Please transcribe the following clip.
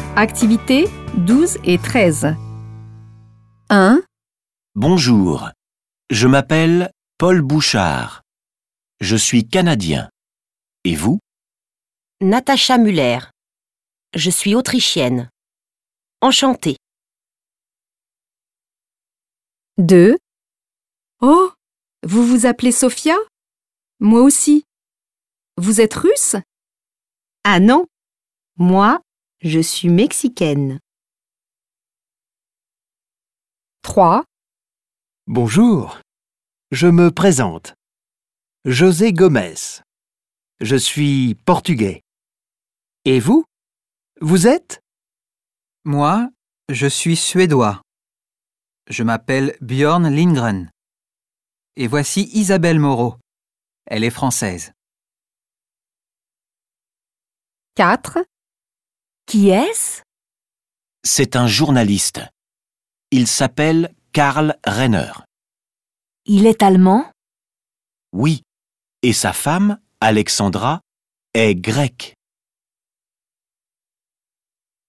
Activités 12 et 13. 1. Bonjour, je m'appelle Paul Bouchard. Je suis canadien. Et vous? Natacha Müller. Je suis autrichienne. Enchantée. 2. Oh, vous vous appelez Sophia? Moi aussi. Vous êtes russe? Ah non, moi, je suis mexicaine. 3. Bonjour, je me présente. José Gomez. Je suis portugais. Et vous? Vous êtes? Moi, je suis suédois. Je m'appelle Björn Lindgren. Et voici Isabelle Moreau. Elle est française. 4. Qui est-ce? C'est un journaliste. Il s'appelle Karl Renner. Il est allemand? Oui, et sa femme, Alexandra, est grecque.